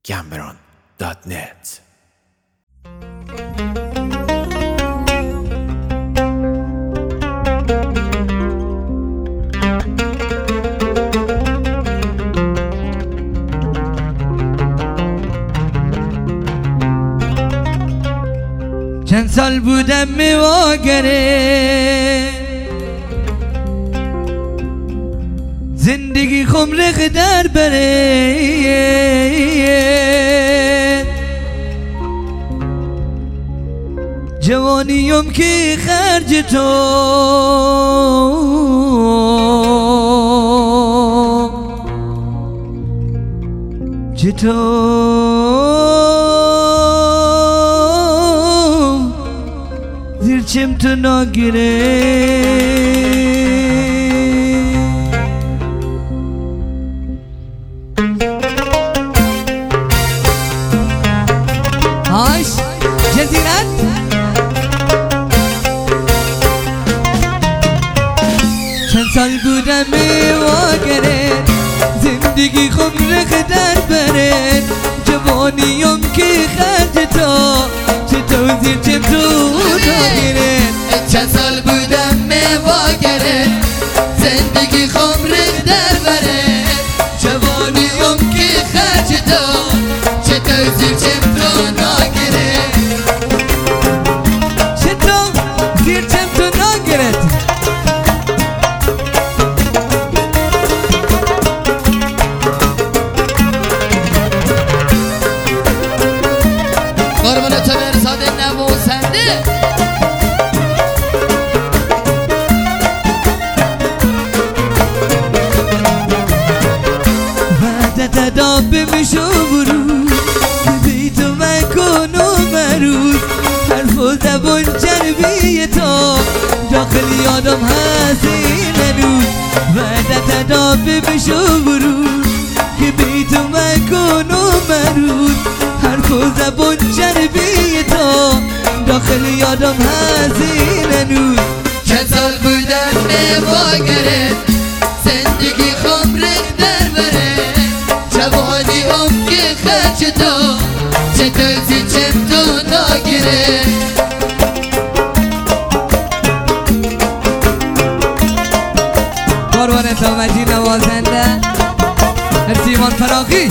gambron.net. چند سال بودم میواگره زندگی خمرق در بره جوانیم که خرج تو چطور زیر چم تو ناگیره هاش جزیرت چند سال بودم میواگره زندگی خمرق در بره جوانیم که خرج تو چطور زیر چم تو ناگیره چند سال بودم میواگره زندگی خمرق در بره جوانیم که خرج تو چطور زیر چم تو ناگیره چطور زیر چم تو ناگیره قربان تو برساد نوازنده وعدت ادا بمیشو برو بی تو من کن و مروز حرف و زبان چربی تو داخل یادم هست این هنوز وعدت ادا بمیشو برو که بی تو من کن و مروز حرف و زبان چربی تو داخل یادم هست این هنوز چند سال بودم میواگره زندگی خمرق در بره جوانی که خرج تو چطور زیر چم تو ناگیره قربانت آمدی نوازنده ارتیمان فراقی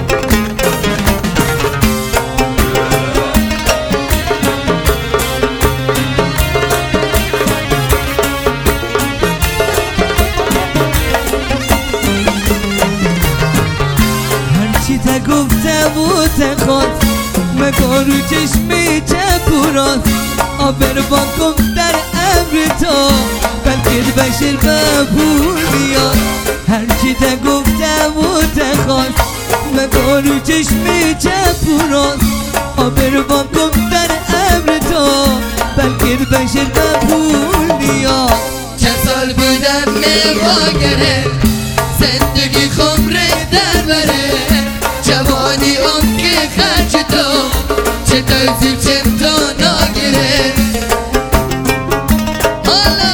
هرچی تا گفتم و تخواست مکن رو چشمی چپ و راست آبر باکم در امر تو بلکه بشر مبهور میاد هرچی تا گفتم و تخواست مکن رو چشمی چپ و راست آبر باکم در امر تو بلکه بشر مبهور میاد چند سال بودم میواگره زندگی خمرق در بره جوانی که خرج تو چطور زیر چم تو ناگیره حالا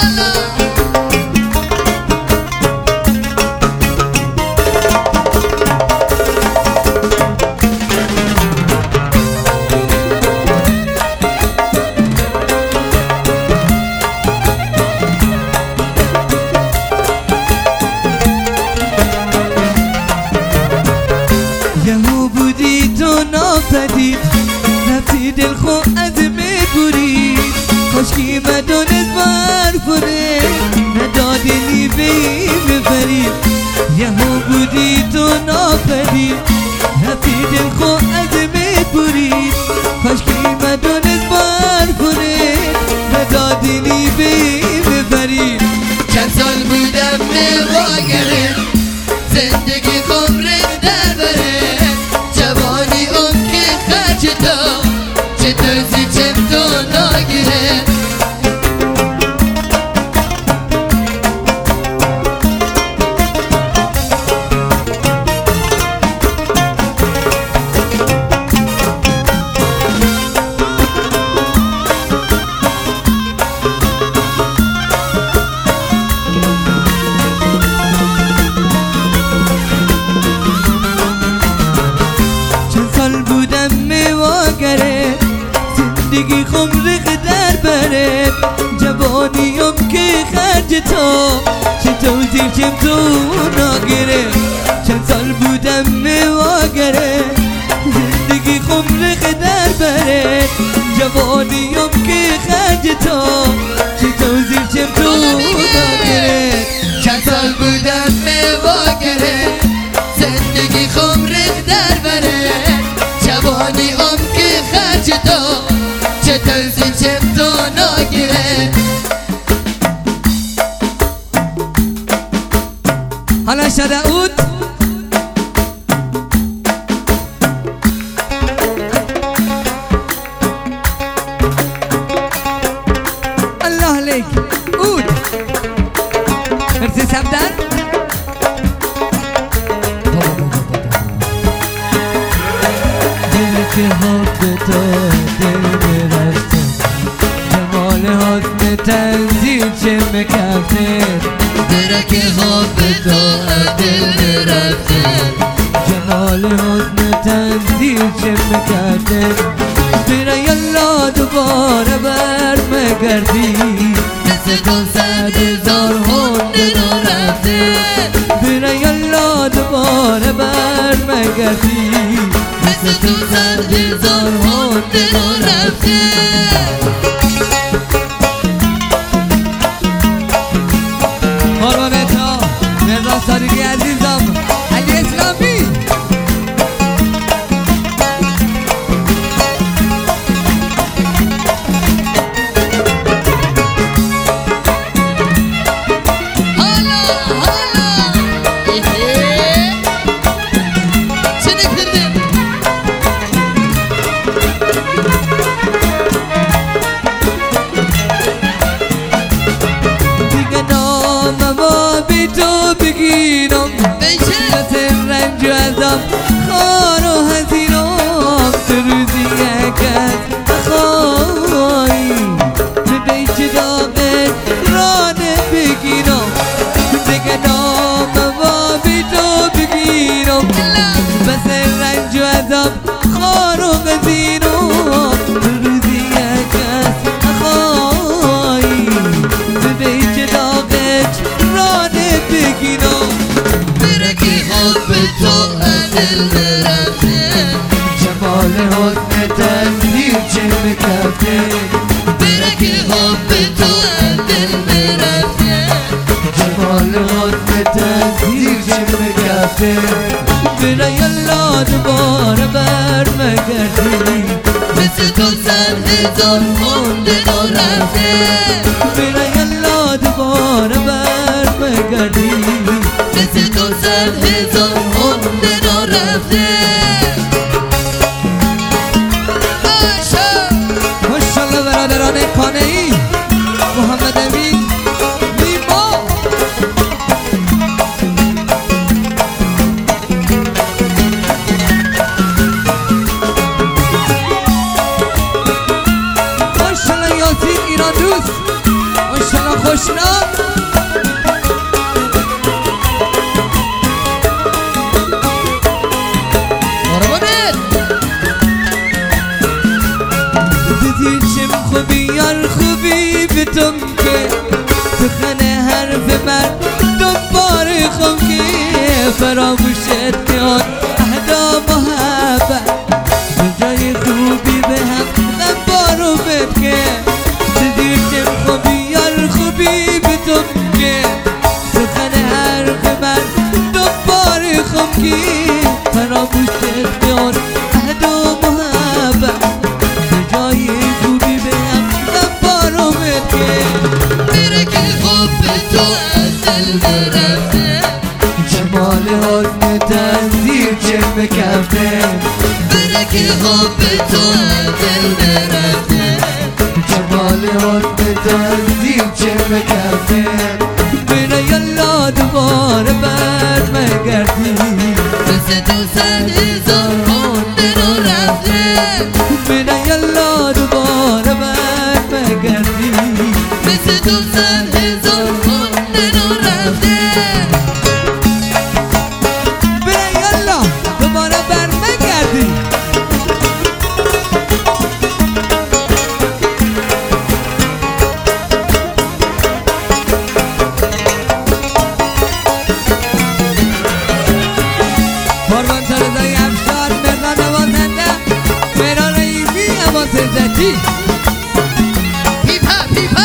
یهو بودی تو ناپدید رفتی دل خو از میبرید کاشکی مدونست با حرفونه ندادی نیبی بفرید یهو بودی تو ناپدید رفتی دل خو از میبرید کاشکی مدونست با حرفونه ندادی نیبی بفرید چند سال بودم میواگره زندگی خمرق در بره جوانی که خرج تو چطور زیر چم تو ناگیره زندگی خمرق در بره جوانیم که خرج تا چه توزیر چم تو ناگره چند سال بودم میواگره زندگی خمرق در بره جوانیم که خرج تا چه توزیر چم تو ناگره چند سال بودم میواگره زندگی خمرق در بره جوانی که خرج تا چه توزیر چم تو ناگره حالا شدعود الله عليك عود مرسي سبدان دل که حب تو دل برفته جمال حسن تنزیل چه مکفته درک حب تو دل برفته جمال حسن تنزیل چه مکفته بیره یلا دوباره بر مگردی مثل تو 100,000 هنده رو رفته بیره یلا دوباره بر مگردی مثل تو 100,000 هنده رو رفته قربانتا مرزا صادقی عزیزم علی اسلامی خار و هزینام تو روزی یکت خواهی به بیچ داغت رانه بگیرم دیگه نام و بی تو بگیرم بس رنج و عذاب خار و هزینام تو روزی یکت خواهی به بیچ داغت رانه بگیرم برکی حب تو دل برفته جمال حسن تنزیل چه مکفته برکی حب تو دل برفته جمال حسن تنزیل چه مکفته بیره یلا دوباره بر مگردی مثل تو 100,000 هنده رو رفته بیره یلا دوباره بر مگردی مثل تو 100,000 هنده رو رفته ماشاءالله برادران کانه‌ای محمد امین نیما ماشاءالله یاسین ایران دوست ماشاءالله خوشنام خوبی به تم که سخن حرف من دوباره خم که فراموشت میاد اهدا محبت به جای خوبی به هم غبارو بد که دیدی چه خوبی به تم که سخن حرف من دوباره خم که فراموشت میاد اهدا محبت به جای خوبی به هم برکی حب تو دل برفته جمال حسن تنزیل چه مکفته برکی حب تو دل برفته جمال حسن تنزیل چه مکفته بیره یلا دوباره بر مگردی مثل تو 100,000 هنده رو رفته بیره یلا دوباره بر مگردی مثل تو 100,000 هنده رو رفته بیره یلا دوباره بر مگردی چی؟ پیپا پیپا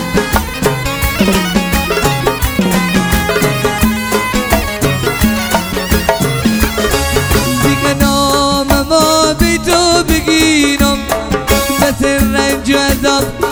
دیگه نام ما بی تو بگیرم مثل رنج و عذاب